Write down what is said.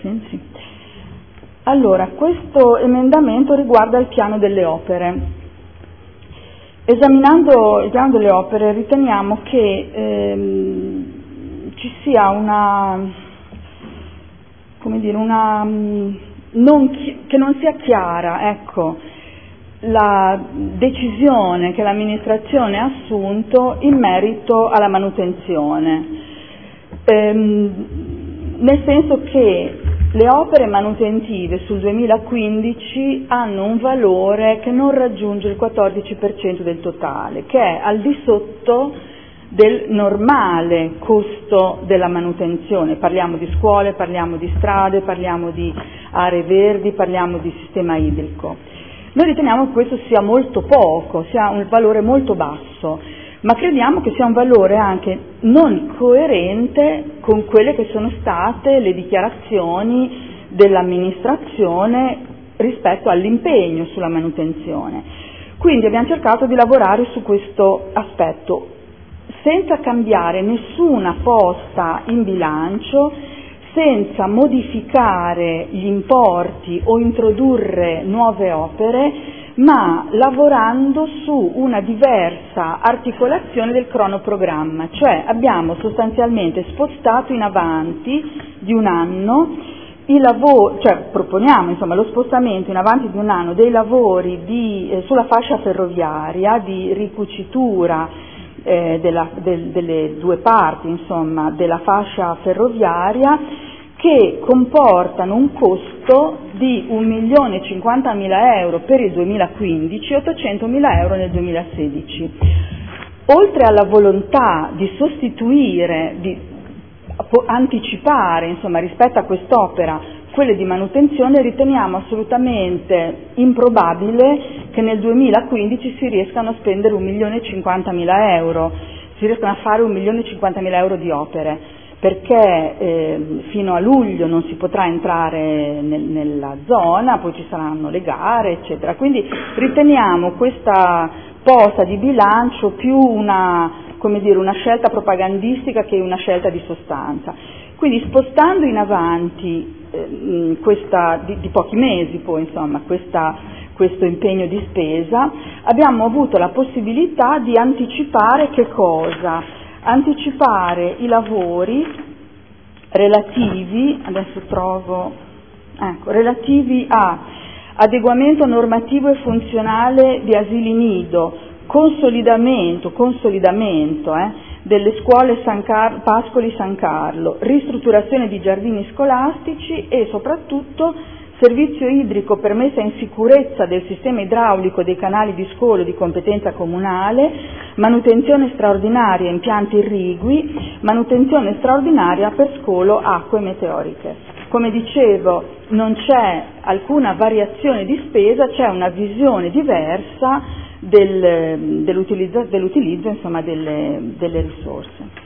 Sì. Allora, questo emendamento riguarda il piano delle opere. Esaminando il piano delle opere riteniamo che ci sia che non sia chiara, ecco, la decisione che l'amministrazione ha assunto in merito alla manutenzione, nel senso che le opere manutentive sul 2015 hanno un valore che non raggiunge il 14% del totale, che è al di sotto del normale costo della manutenzione. Parliamo di scuole, parliamo di strade, parliamo di aree verdi, parliamo di sistema idrico. Noi riteniamo che questo sia molto poco, sia un valore molto basso, ma crediamo che sia un valore anche non coerente con quelle che sono state le dichiarazioni dell'amministrazione rispetto all'impegno sulla manutenzione. Quindi abbiamo cercato di lavorare su questo aspetto, senza cambiare nessuna posta in bilancio, senza modificare gli importi o introdurre nuove opere, ma lavorando su una diversa articolazione del cronoprogramma, cioè abbiamo sostanzialmente spostato in avanti di un anno proponiamo insomma lo spostamento in avanti di un anno dei lavori sulla fascia ferroviaria di ricucitura delle due parti insomma della fascia ferroviaria, che comportano un costo di 1.050.000 euro per il 2015 e 800.000 euro nel 2016. Oltre alla volontà di sostituire, di anticipare insomma rispetto a quest'opera quelle di manutenzione, riteniamo assolutamente improbabile che nel 2015 si riescano a spendere 1.050.000 euro, si riescano a fare 1.050.000 euro di opere, perché fino a luglio non si potrà entrare nella zona, poi ci saranno le gare, eccetera. Quindi riteniamo questa posta di bilancio più una scelta propagandistica che una scelta di sostanza. Quindi spostando in avanti di pochi mesi poi insomma questo impegno di spesa, abbiamo avuto la possibilità di anticipare che cosa? Anticipare i lavori relativi a adeguamento normativo e funzionale di asili nido, consolidamento delle scuole Pascoli San Carlo, ristrutturazione di giardini scolastici e soprattutto servizio idrico per messa in sicurezza del sistema idraulico dei canali di scolo di competenza comunale, manutenzione straordinaria impianti irrigui, manutenzione straordinaria per scolo acque meteoriche. Come dicevo, non c'è alcuna variazione di spesa, c'è una visione diversa dell'utilizzo insomma, delle risorse.